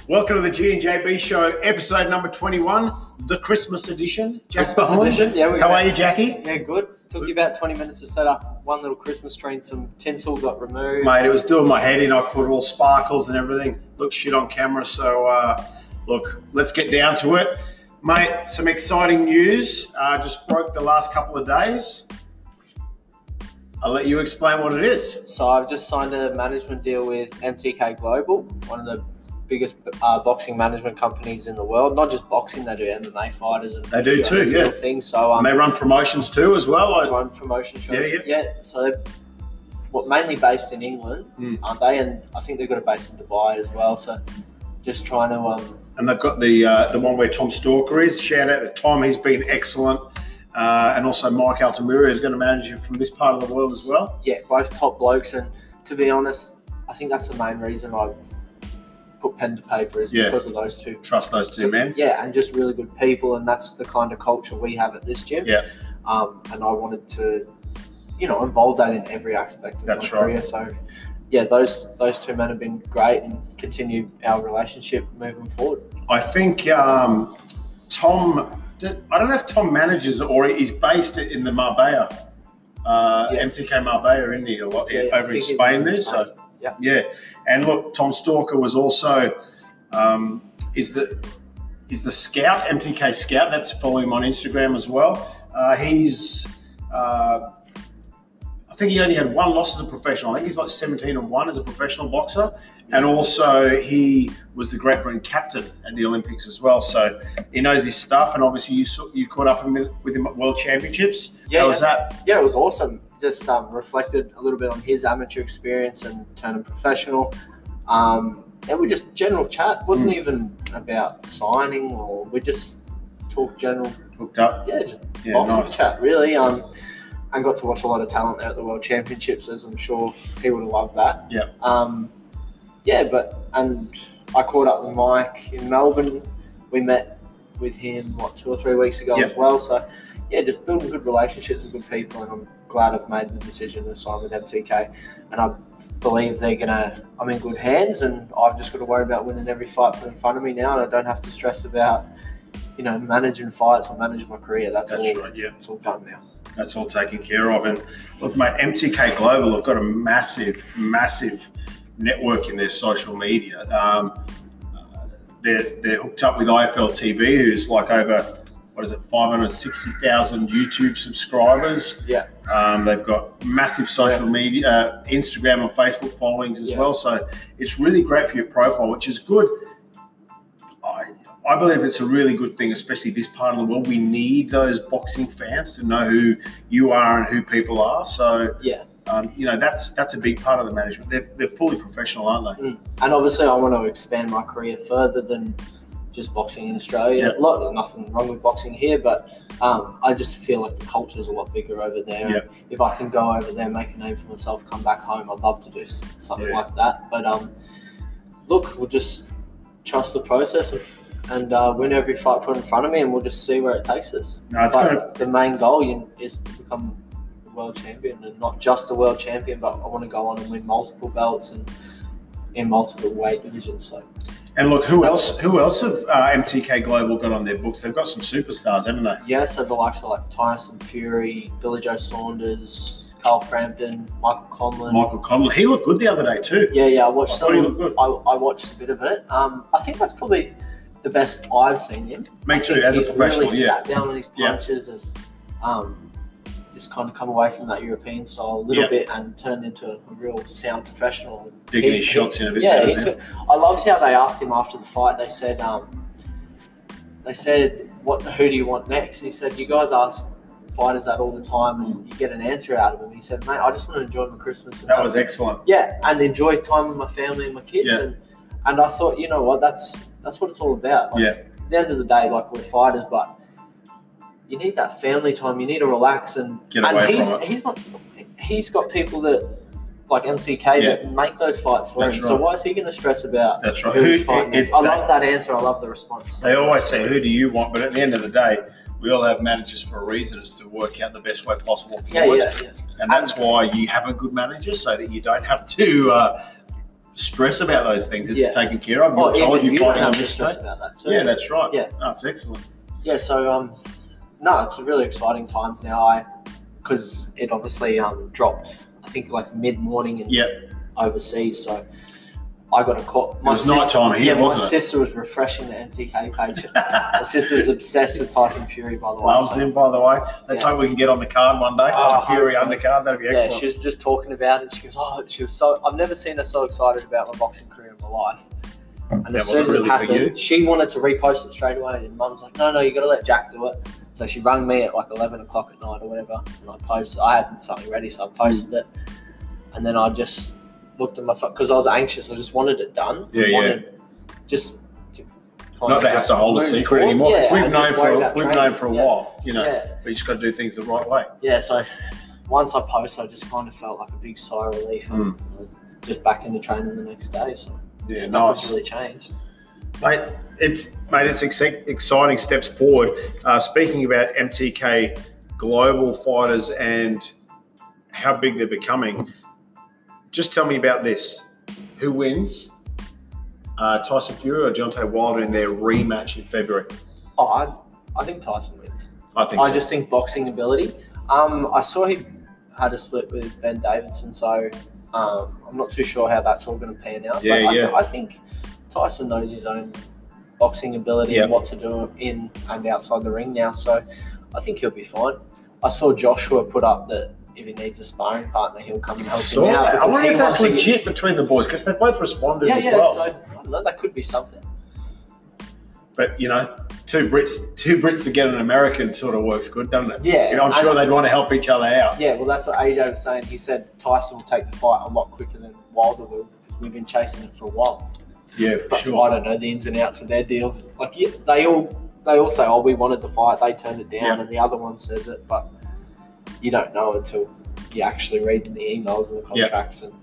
Welcome to the G&JB Show, episode number 21, the Christmas edition. Christmas edition, yeah. How are you, Jackie? Yeah, good. Took you about 20 minutes to set up one little Christmas tree and some tinsel got removed. Mate, it was doing my head in. I put all sparkles and everything. Looked shit on camera, so look, let's get down to it. Mate, some exciting news just broke the last couple of days. I'll let you explain what it is. So I've just signed a management deal with MTK Global, one of the biggest boxing management companies in the world. Not just boxing, they do MMA fighters and they do too, yeah. Things. So and they run promotions too as well. They run promotion shows. Yeah. So they're mainly based in England, aren't they? And I think they've got a base in Dubai as well. So just trying to and they've got the one where Tom Stalker is. Shout out to Tom, he's been excellent. And also Mike Altamura is going to manage you from this part of the world as well. Yeah, both top blokes. And to be honest, I think that's the main reason I've put pen to paper is because of those two. Trust those two men. Yeah, and just really good people, and that's the kind of culture we have at this gym. Yeah. And I wanted to, involve that in every aspect of my career. So, yeah, those two men have been great and continue our relationship moving forward. I think Tom, I don't know if Tom manages or he's based in the Marbella, MTK Marbella, isn't he, a lot over in Spain there? So. Yeah, and look, Tom Stalker was also is the scout, MTK Scout. That's following him on Instagram as well. He's I think he only had one loss as a professional. I think he's like 17-1 as a professional boxer, and also he was the Great Britain captain at the Olympics as well. So he knows his stuff, and obviously you caught up with him at World Championships. How was that? Yeah, it was awesome. Just reflected a little bit on his amateur experience and turning professional. And we just general chat. It wasn't even about signing, or we just talked general. Hooked up. Yeah, just boxing chat really. And got to watch a lot of talent there at the World Championships, as I'm sure he would have loved that. Yeah. And I caught up with Mike in Melbourne. We met with him 2 or 3 weeks ago as well. So yeah, just building good relationships with good people, and I'm glad I've made the decision to sign with MTK. And I believe I'm in good hands, and I've just got to worry about winning every fight put in front of me now, and I don't have to stress about managing fights or managing my career. That's all right. Yeah, it's all done now. That's all taken care of. And look, mate, MTK Global have got a massive network in their social media. They're hooked up with IFL TV, who's like over 560,000 YouTube subscribers. Yeah. They've got massive social media, Instagram and Facebook followings as well. So it's really great for your profile, which is good. I believe it's a really good thing, especially this part of the world. We need those boxing fans to know who you are and who people are. So that's a big part of the management. They're fully professional, aren't they? And obviously, I want to expand my career further than just boxing in Australia. Nothing wrong with boxing here, but I just feel like the culture's a lot bigger over there. Yeah. If I can go over there, make a name for myself, come back home, I'd love to do something like that. But look, we'll just trust the process and win every fight put in front of me, and we'll just see where it takes us. The main goal is to become the world champion, and not just a world champion, but I want to go on and win multiple belts and in multiple weight divisions. So. And look, who else have MTK Global got on their books? They've got some superstars, haven't they? Yeah, so the likes of like Tyson Fury, Billy Joe Saunders, Carl Frampton, Michael Conlan. He looked good the other day too. Yeah, I watched I watched a bit of it. I think that's probably the best I've seen him. Me too, as a professional. Really sat down on his punches and just kind of come away from that European style a little bit and turned into a real sound professional. Digging his shots in a bit. Yeah, I loved how they asked him after the fight. They said, who do you want next? And he said, you guys ask fighters that all the time and you get an answer out of them. He said, mate, I just want to enjoy my Christmas. That was excellent. Yeah, and enjoy time with my family and my kids. Yeah. And I thought, you know what, that's what it's all about. At the end of the day, like, we're fighters, but you need that family time. You need to relax and get away from it. He's got people that, like MTK, that make those fights for him. Right. So why is he going to stress about who he's fighting? I love that answer. I love the response. They always say, who do you want? But at the end of the day, we all have managers for a reason, is to work out the best way possible forward. Yeah. And that's why you have a good manager, so that you don't have to stress about those things. It's taken care of. You're told you fighting on this stress about that too. Yeah, that's right. Yeah, that's excellent. Yeah, so no, it's a really exciting times now. Because it obviously dropped, I think like mid-morning and overseas. So I got a call. It was night time here, wasn't it? My sister was refreshing the MTK page. My sister's obsessed with Tyson Fury, by the way. Loves him, by the way. Let's hope we can get on the card one day. Fury undercard, that'd be excellent. Yeah, she was just talking about it. She goes, I've never seen her so excited about my boxing career in my life. And as soon as it happened, she wanted to repost it straight away. And Mum's like, no, you got to let Jack do it. So she rang me at like 11 o'clock at night or whatever. And I had something ready, so I posted it. And then I just looked at my phone because I was anxious. I just wanted it done. Just to not to have to hold a secret anymore. Because we've known for a while, you know. But you just got to do things the right way. Yeah, so once I posted, I just kind of felt like a big sigh of relief. And I was just back into training the next day. So nothing's really changed. Mate, it's exciting steps forward. Speaking about MTK global fighters and how big they're becoming, just tell me about this. Who wins? Tyson Fury or Deontay Wilder in their rematch in February? I think Tyson wins. I just think boxing ability. I saw he had a split with Ben Davidson, so I'm not too sure how that's all going to pan out. I think Tyson knows his own boxing ability and what to do in and outside the ring now, so I think he'll be fine. I saw Joshua put up that if he needs a sparring partner, he'll come and help him out. I wonder if that's legit between the boys, because they both responded as well. So I don't know, that could be something. But, you know, two Brits to get an American sort of works good, doesn't it? Yeah. You know, I'm sure they'd want to help each other out. Yeah, well, that's what AJ was saying. He said Tyson will take the fight a lot quicker than Wilder will because we've been chasing it for a while. Yeah, for sure. I don't know the ins and outs of their deals. Like, they all say, we wanted the fight. They turned it down, and the other one says it, but you don't know until you actually read the emails and the contracts. And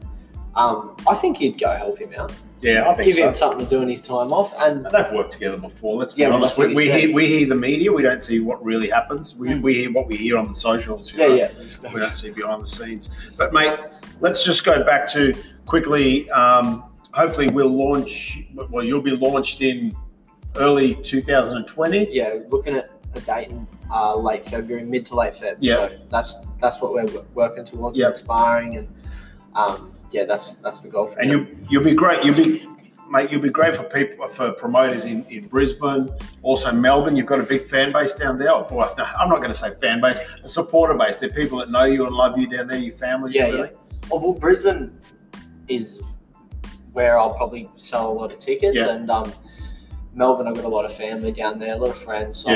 I think he'd go help him out. Yeah, I think give him something to do in his time off, and they've worked together before. Let's be honest. We hear the media. We don't see what really happens. We hear what we hear on the socials. We don't see behind the scenes. But mate, let's just go back to quickly. Hopefully, we'll launch. Well, you'll be launched in early 2020. Yeah, looking at a date in late February, mid to late Feb. Yeah. So that's what we're working towards. Yeah. Inspiring and that's the goal for you. And you'll be great. You'll be great for promoters in Brisbane, also Melbourne. You've got a big fan base down there. Oh, boy, no, I'm not going to say fan base, a supporter base. They're people that know you and love you down there, your family. Yeah. Oh, well, Brisbane is where I'll probably sell a lot of tickets, and Melbourne, I've got a lot of family down there, a lot of friends. So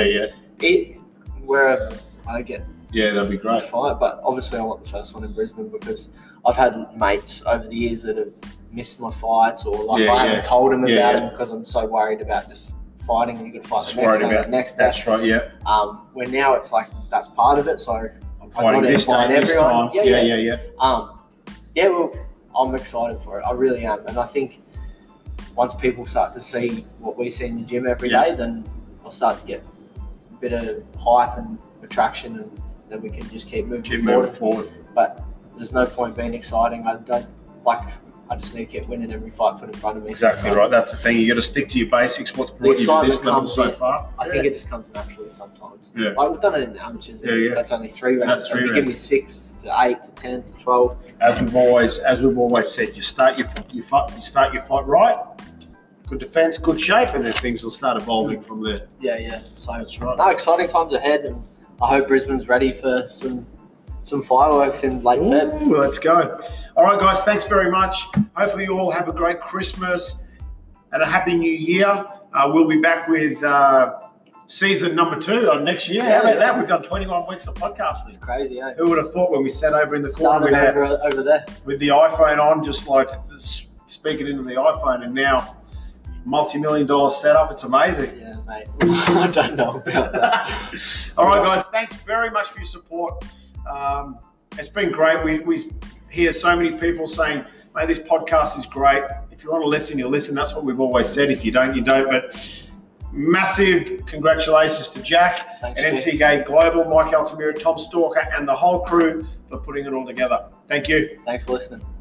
wherever I get. Yeah, that'd be great. Fight, but obviously I want the first one in Brisbane because I've had mates over the years that have missed my fights or I haven't told them about them because I'm so worried about just fighting and you can fight the next day. That's right, yeah. Where now it's like that's part of it, so I'm fighting this time, this time. Well, I'm excited for it. I really am, and I think once people start to see what we see in the gym every day, then I'll start to get a bit of hype and attraction, and then we can just keep moving forward. But there's no point being exciting. I just need to get winning every fight put in front of me. Exactly right. That's the thing. You got to stick to your basics. What's brought you to this level so far? I think it just comes naturally sometimes. Yeah. Like we've done it in the amateurs. That's only 3 rounds. That's 3 rounds. Give me 6 to 8 to 10 to 12. As we've always said, you start your fight right. Good defense, good shape, and then things will start evolving from there. Yeah. So that's right. No, exciting times ahead, and I hope Brisbane's ready for some fireworks in late Feb. Let's go. All right, guys, thanks very much. Hopefully you all have a great Christmas and a happy new year. We'll be back with season number 2 next year. How about that? We've done 21 weeks of podcasting. It's crazy, eh? Who would have thought when we sat over in the corner over there with the iPhone on, just like speaking into the iPhone, and now multi-million-dollar setup. It's amazing. Yeah, mate. I don't know about that. All right, guys, thanks very much for your support. It's been great. We hear so many people saying, mate, this podcast is great. If you want to listen, you'll listen. That's what we've always said. If you don't, you don't. But massive congratulations to Jack and MTK Global, Mike Altamira, Tom Stalker, and the whole crew for putting it all together. Thank you. Thanks for listening.